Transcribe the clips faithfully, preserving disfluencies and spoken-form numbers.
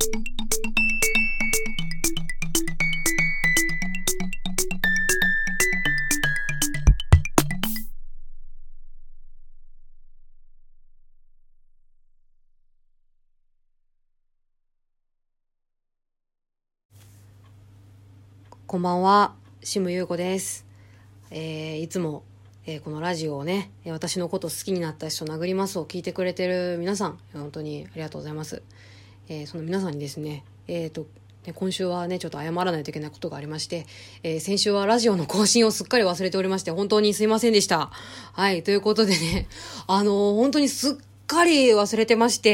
こんばんは、シムユウコです。えー、いつも、えー、このラジオをね、私のこと好きになった人殴りますを聞いてくれてる皆さん、本当にありがとうございます。えー、その皆さんにですね、えーと、今週はね、ちょっと謝らないといけないことがありまして、えー、先週はラジオの更新をすっかり忘れておりまして、本当にすいませんでした。はい、ということでね、あのー、本当にすっかり忘れてまして、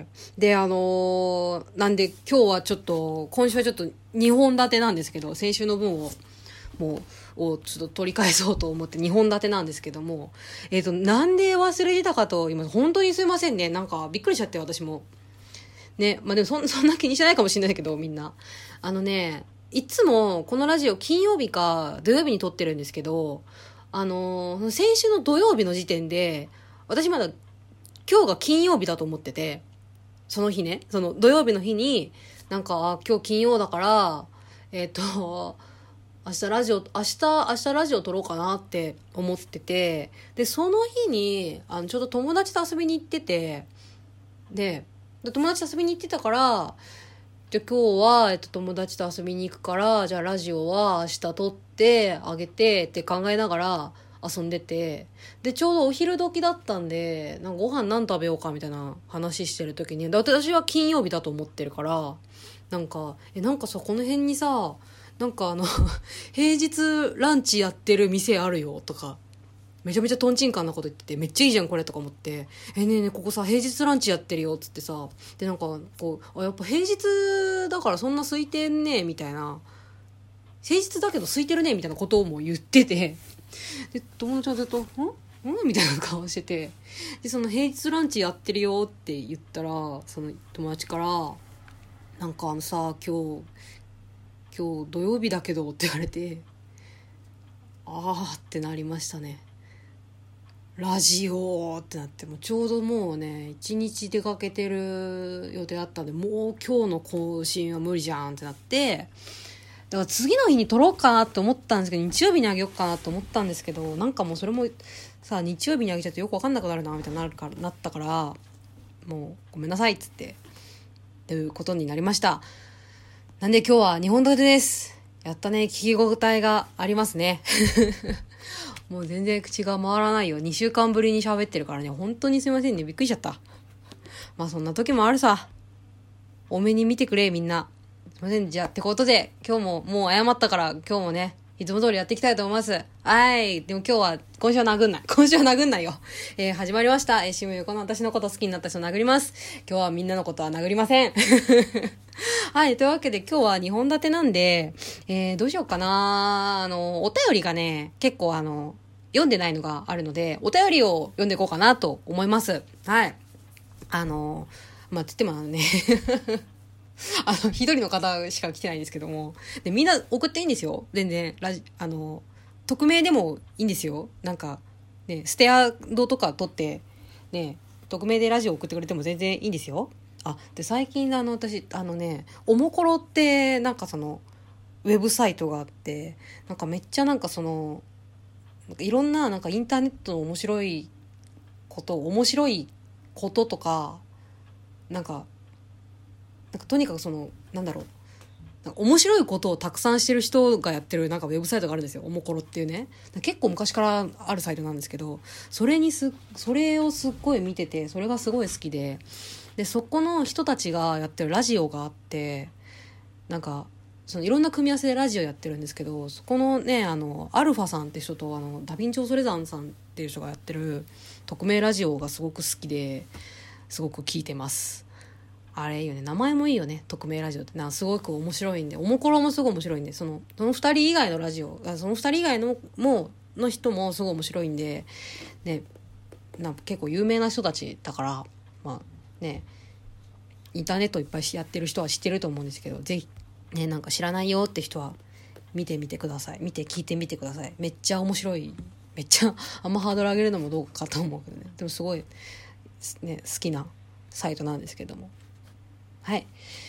で、あのー、なんで今日はちょっと、今週はちょっとにほん立てなんですけど、先週の分を、もう、をちょっと取り返そうと思ってにほん立てなんですけども、えっと、なんで忘れてたかと言います。本当にすいませんね。なんか、びっくりしちゃって、私も。ね、まあでもそん、そんな気にしないかもしれないけど、みんな。あのね、いつもこのラジオ金曜日か土曜日に撮ってるんですけど、あのー、先週の土曜日の時点で、私まだ今日が金曜日だと思ってて、その日ね、その土曜日の日に、なんか、あ、今日金曜だから、えっと、明日ラジオ、明日、明日ラジオ撮ろうかなって思ってて、で、その日に、あの、ちょっと友達と遊びに行ってて、で、で友達と遊びに行ってたから、じゃあ今日は、えっと、友達と遊びに行くから、じゃあラジオは明日撮ってあげてって考えながら遊んでて、で、ちょうどお昼時だったんで、なんかご飯何食べようかみたいな話してる時に、で私は金曜日だと思ってるから、なんか、え、なんかさ、この辺にさ、なんかあの、平日ランチやってる店あるよとか、めちゃめちゃトンチンカンなこと言ってて、めっちゃいいじゃんこれとか思って、えねえねえここさ平日ランチやってるよっつってさ、でなんかこう、あやっぱ平日だからそんな空いてんねみたいな、平日だけど空いてるねみたいなことをも言ってて、で友達はずっとんんみたいな顔してて、でその平日ランチやってるよって言ったら、その友達からなんかあのさ、今日今日土曜日だけどって言われて、あーってなりましたね。ラジオってなって、もうちょうどもうね一日出かけてる予定あったんで、もう今日の更新は無理じゃんってなって、だから次の日に撮ろうかなって思ったんですけど、日曜日にあげようかなと思ったんですけど、なんかもうそれもさ、日曜日にあげちゃってよく分かんなくなるなみたいになるからなったから、もうごめんなさいっつってということになりました。なんで今日はにほん立てです。やったね、聞き応えがありますね。もう全然口が回らないよ。にしゅうかんぶりに喋ってるからね、本当にすいませんね、びっくりしちゃった。まあそんな時もあるさ。多めに見てくれみんな。すいません。じゃあってことで今日ももう謝ったから、今日もねいつも通りやっていきたいと思います。はい。でも今日は、今週は殴んない。今週は殴んないよ。えー、始まりました。えー、シムユコの私のこと好きになった人殴ります。今日はみんなのことは殴りません。はい。というわけで今日はにほん立てなんで、えー、どうしようかな。あの、お便りがね、結構あの、読んでないのがあるので、お便りを読んでいこうかなと思います。はい。あの、まあ、つってもあのね、あの、一人の方しか来てないんですけども。で、みんな送っていいんですよ。全然、ラジ、あの、匿名でもいいんですよ。なんか、ね、ステアドとか取って、ね、匿名でラジオ送ってくれても全然いいんですよ。あ、で、最近あの、私、あのね、おもころって、なんかその、ウェブサイトがあって、なんかめっちゃなんかその、なんかいろんななんかインターネットの面白いこと、面白いこととか、なんか、なんかとにかくそのなんだろう、なんか面白いことをたくさんしてる人がやってるなんかウェブサイトがあるんですよ。おもころっていうね、結構昔からあるサイトなんですけど、それにすそれをすっごい見てて、それがすごい好きで、でそこの人たちがやってるラジオがあって、なんかそのいろんな組み合わせでラジオやってるんですけど、そこのね、あのアルファさんって人と、あのダヴィンチョ・ソレザンさんっていう人がやってる匿名ラジオがすごく好きで、すごく聞いてます。あれいいよね、名前もいいよね、匿名ラジオってな。すごく面白いんで、おもころもすごい面白いんで、そのそのふたり以外のラジオ、そのふたり以外のもの人もすごい面白いんでね、なんか結構有名な人たちだから、まあね、インターネットいっぱいやってる人は知ってると思うんですけど、ぜひね、なんか知らないよって人は見てみてください。見て聞いてみてください。めっちゃ面白い。めっちゃあんまハードル上げるのもどうかと思うけどね、でもすごいね好きなサイトなんですけども。はい。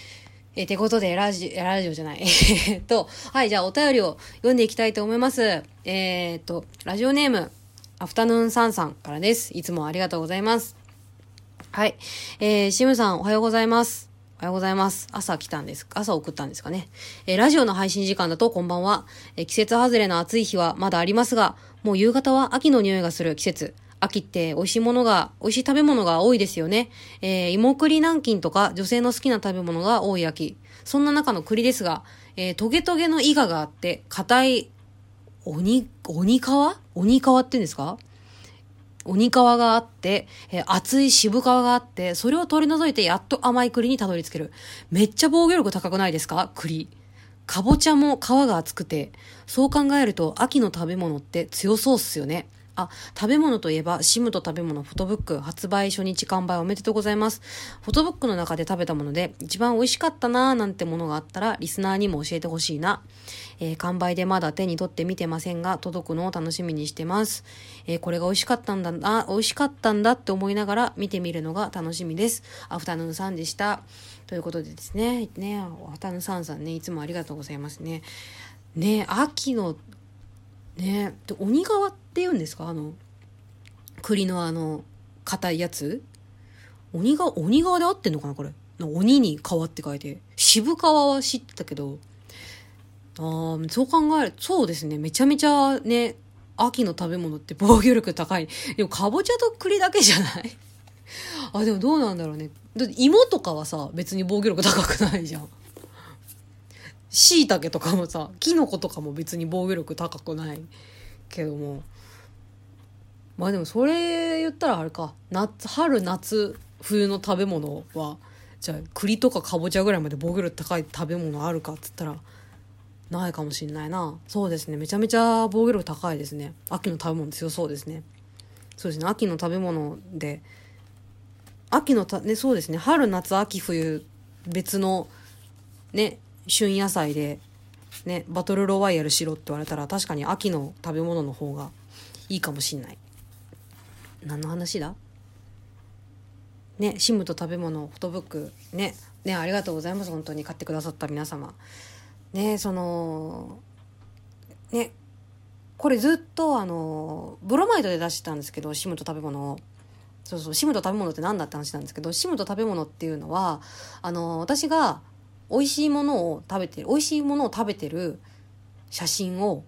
えー、てことで、ラジオ、ラジオじゃない。えっと、はい、じゃあお便りを読んでいきたいと思います。えー、っと、ラジオネーム、アフタヌーンサンさんからです。いつもありがとうございます。はい。えー、シムさん、おはようございます。おはようございます。朝来たんです。朝送ったんですかね。えー、ラジオの配信時間だとこんばんは。えー、季節外れの暑い日はまだありますが、もう夕方は秋の匂いがする季節。秋って美味しいものが、美味しい食べ物が多いですよね。えー、芋栗南京とか女性の好きな食べ物が多い秋。そんな中の栗ですが、えー、トゲトゲのイガがあって、硬い、鬼、鬼皮鬼皮って言うんですか？鬼皮があって、えー、厚い渋皮があって、それを取り除いてやっと甘い栗にたどり着ける。めっちゃ防御力高くないですか？栗。かぼちゃも皮が厚くて、そう考えると秋の食べ物って強そうっすよね。あ、食べ物といえば、シムと食べ物フォトブック発売初日完売おめでとうございます。フォトブックの中で食べたもので一番美味しかったなーなんてものがあったらリスナーにも教えてほしいな。えー、完売でまだ手に取ってみてませんが、届くのを楽しみにしてます。えー、これが美味しかったんだな、美味しかったんだって思いながら見てみるのが楽しみです。アフタヌーンさんでした。ということでですね、ね、アフタヌーンさんさんね、いつもありがとうございますね。ね、秋のね、で鬼皮って言うんですか？あの栗のあの硬いやつ、鬼皮鬼皮で合ってんのかなこれ。鬼に皮って書いて、渋皮は知ってたけど、あーそう考えるそうですね、めちゃめちゃね、秋の食べ物って防御力高い。でもかぼちゃと栗だけじゃないあ、でもどうなんだろうね。だって芋とかはさ別に防御力高くないじゃん。椎茸とかもさ、キノコとかも別に防御力高くないけども、まあでもそれ言ったらあれか、夏春夏冬の食べ物はじゃあ栗とかかぼちゃぐらいまで防御力高い食べ物あるかっつったらないかもしんないな。そうですね、めちゃめちゃ防御力高いですね。秋の食べ物強そうですね。そうですね、秋の食べ物で秋のたね、そうですね、春夏秋冬別のね旬野菜でねバトルロワイヤルしろって言われたら確かに秋の食べ物の方がいいかもしんない。何の話だね。シムと食べ物フォトブックね、ね、ありがとうございます。本当に買ってくださった皆様ね。そのね、これずっとあのブロマイドで出してたんですけど、シムと食べ物を、そうそう、シムと食べ物って何だって話なんですけど、シムと食べ物っていうのはあの私が美味しいものを食べてる美味しいものを食べてる写真を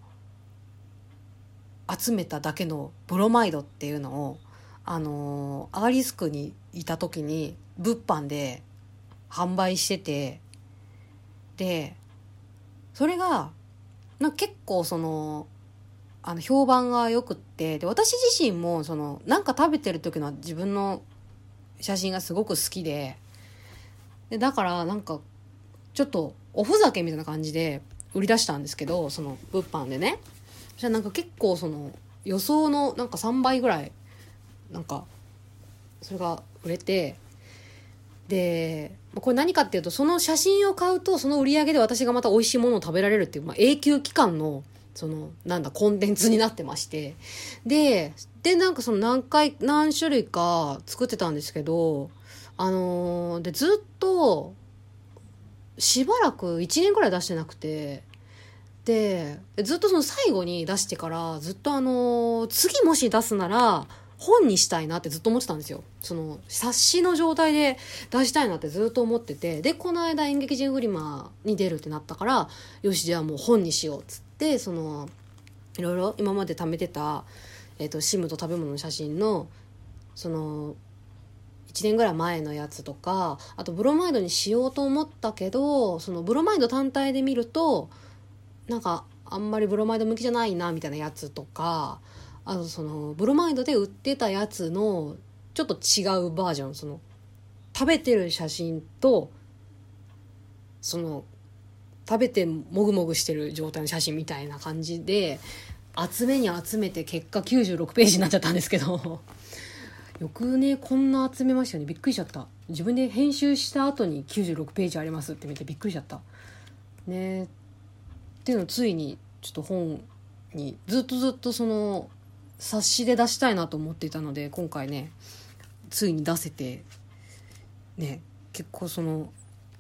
集めただけのブロマイドっていうのを、あのー、アガリスクにいた時に物販で販売してて、でそれがなんか結構そのあの評判が良くって、で私自身もそのなんか食べてる時の自分の写真がすごく好きで、でだからなんかちょっとおふざけみたいな感じで売り出したんですけど、その物販でね。そしたらなんか結構その予想のなんかさんばいぐらいなんかそれが売れて、でこれ何かっていうと、その写真を買うとその売り上げで私がまた美味しいものを食べられるっていう、まあ、永久期間のそのなんだコンテンツになってまして、ででなんかその何回何種類か作ってたんですけど、あのー、でずっとしばらくいちねんぐらい出してなくて、でずっとその最後に出してからずっとあの次もし出すなら本にしたいなってずっと思ってたんですよ。その冊子の状態で出したいなってずっと思ってて、でこの間演劇人フリマに出るってなったから、よしじゃあもう本にしようっつって、そのいろいろ今まで貯めてた、えーと、シムと食べ物の写真のそのいちねんぐらい前のやつとか、あとブロマイドにしようと思ったけど、そのブロマイド単体で見るとなんかあんまりブロマイド向きじゃないなみたいなやつとか、あとそのブロマイドで売ってたやつのちょっと違うバージョン、その食べてる写真とその食べてもぐもぐしてる状態の写真みたいな感じで集めに集めて結果きゅうじゅうろくページになっちゃったんですけどよくねこんな集めましたよね。びっくりしちゃった。自分で編集した後にきゅうじゅうろくページありますって見てびっくりしちゃったね。っていうのをついにちょっと本にずっとずっとその冊子で出したいなと思っていたので、今回ねついに出せてね、結構その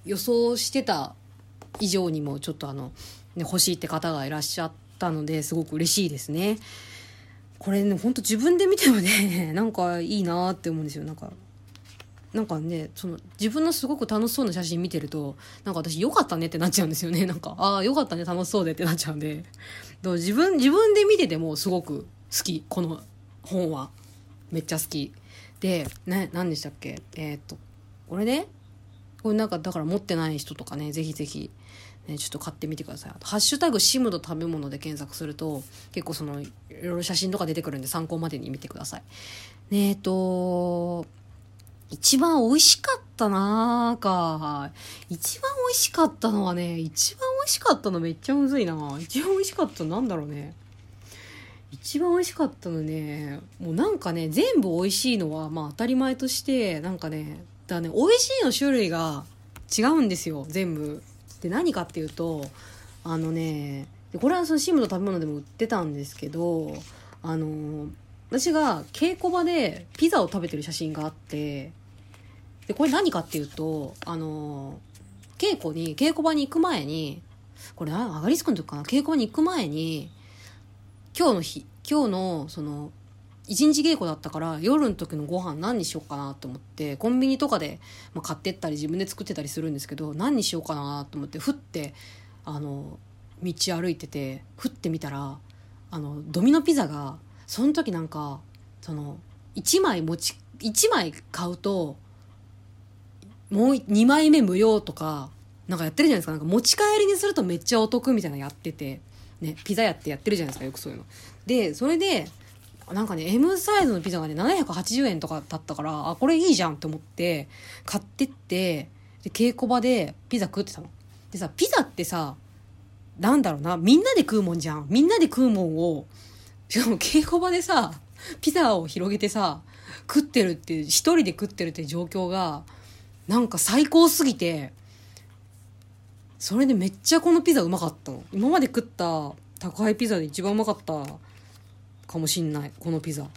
予想してた以上にもちょっとあの、ね、欲しいって方がいらっしゃったのですごく嬉しいですね。これねほんと自分で見てもねなんかいいなって思うんですよ。なんかなんかねその自分のすごく楽しそうな写真見てるとなんか私良かったねってなっちゃうんですよね。なんかああ良かったね楽しそうでってなっちゃうんで、だから自分自分で見ててもすごく好き。この本はめっちゃ好きで、ね、何でしたっけえー、っとこれねこれなんかだから持ってない人とかねぜひぜひ、ね、ちょっと買ってみてください。あとハッシュタグシムの食べ物で検索すると結構そのいろいろ写真とか出てくるんで参考までに見てください。ねえっと一番美味しかったなーか一番美味しかったのはね一番美味しかったのめっちゃむずいな。一番美味しかったのなんだろうね。一番美味しかったのねもうなんかね全部美味しいのはまあ当たり前としてなんかねだね美味しいの種類が違うんですよ全部で。何かっていうとあのねこれはそのシムの食べ物でも売ってたんですけどあの私が稽古場でピザを食べてる写真があってでこれ何かっていうとあの稽古に稽古場に行く前にこれ上がりつくの時かな稽古場に行く前に今日の日今日のその一日稽古だったから夜の時のご飯何にしようかなと思ってコンビニとかで、まあ、買ってったり自分で作ってたりするんですけど何にしようかなと思ってふってあの道歩いててふってみたらあのドミノピザがその時なんかそのいちまい持ちいちまい買うともうにまいめ無料とかなんかやってるじゃないですか。なんか持ち帰りにするとめっちゃお得みたいなのやっててねピザ屋ってやってるじゃないですかよくそういうのでそれでなんかね M サイズのピザがねななひゃくはちじゅうえんとかだったからあこれいいじゃんって思って買ってってで稽古場でピザ食ってたのでさピザってさなんだろうなみんなで食うもんじゃん。みんなで食うもんをしかも稽古場でさピザを広げてさ食ってるって一人で食ってるって状況がなんか最高すぎてそれでめっちゃこのピザうまかったの。今まで食った宅配ピザで一番うまかったかもしんないこのピザ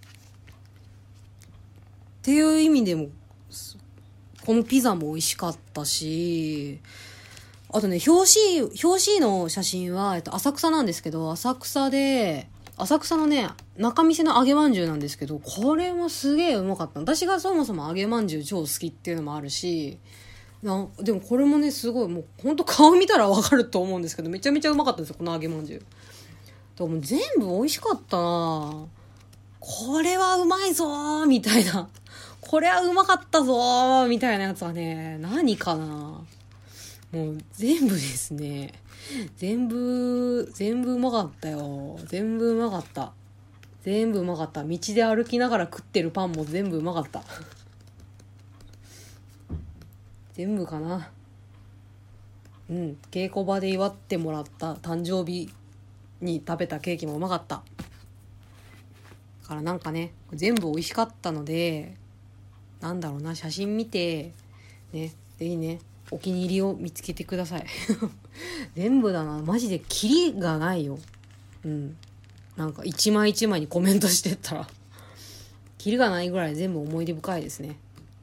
っていう意味でもこのピザも美味しかったしあとね表紙表紙の写真は、えっと、浅草なんですけど浅草で浅草のね中見世の揚げまんじゅうなんですけどこれもすげえうまかった。私がそもそも揚げまんじゅう超好きっていうのもあるしなでもこれもねすごいもうほんと顔見たらわかると思うんですけどめちゃめちゃうまかったんですよこの揚げまんじゅう。でも全部美味しかったな。これはうまいぞーみたいなこれはうまかったぞーみたいなやつはね何かなもう全部ですね全部全部うまかったよ。全部うまかった全部うまかった。道で歩きながら食ってるパンも全部うまかった全部かな。うん稽古場で祝ってもらった誕生日に食べたケーキもうまかった。だからなんかね全部美味しかったのでなんだろうな写真見てねぜひねお気に入りを見つけてください全部だなマジでキリがないよ。うんなんか一枚一枚にコメントしてったらキリがないぐらい全部思い出深いですね。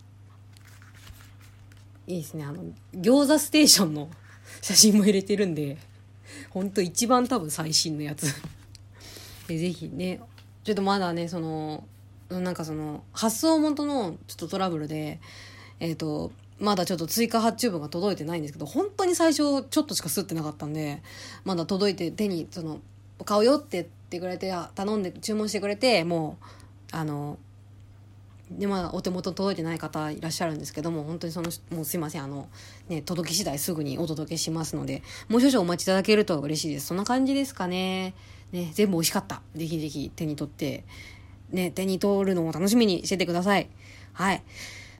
いいですね。あの餃子ステーションの写真も入れてるんでほんと一番多分最新のやつでぜひねちょっとまだねそのなんかその発送元のちょっとトラブルでえっとまだちょっと追加発注分が届いてないんですけど本当に最初ちょっとしか吸ってなかったんでまだ届いて手にその買うよって言ってくれて頼んで注文してくれてもうあのでまあお手元届いてない方いらっしゃるんですけども本当にそのもうすいませんあのね届き次第すぐにお届けしますのでもう少々お待ちいただけると嬉しいです。そんな感じですかね。ね全部美味しかった。ぜひぜひ手に取ってね手に取るのを楽しみにしててください。はい。